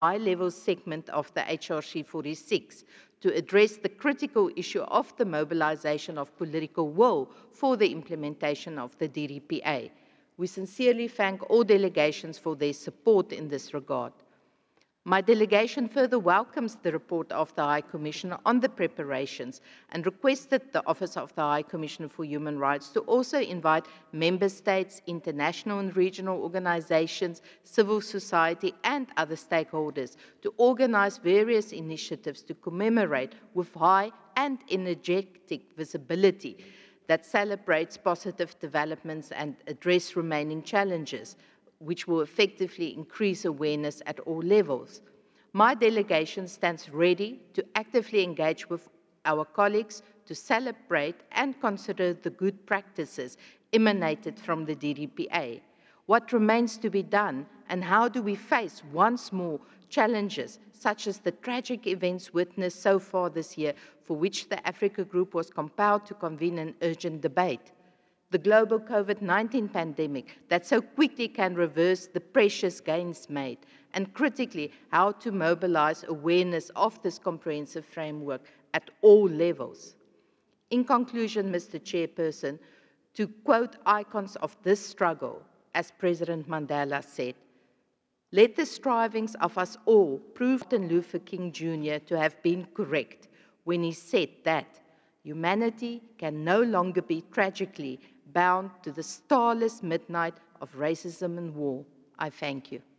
high-level segment of the HRC 46 to address the critical issue of the mobilization of political will for the implementation of the DDPA. We sincerely thank all delegations for their support in this regard. My delegation further welcomes the report of the High Commissioner on the preparations and requested the Office of the High Commissioner for Human Rights to also invite member states, international and regional organizations, civil society, and other stakeholders to organize various initiatives to commemorate with high and energetic visibility that celebrates positive developments and address remaining challenges, which will effectively increase awareness at all levels. My delegation stands ready to actively engage with our colleagues to celebrate and consider the good practices emanated from the DDPA. What remains to be done, and how do we face once more challenges such as the tragic events witnessed so far this year, for which the Africa Group was compelled to convene an urgent debate? The global COVID-19 pandemic that so quickly can reverse the precious gains made, and critically, how to mobilize awareness of this comprehensive framework at all levels. In conclusion, Mr. Chairperson, to quote icons of this struggle, as President Mandela said, let the strivings of us all prove Martin Luther King Jr. to have been correct when he said that humanity can no longer be tragically bound to the starless midnight of racism and war. I thank you.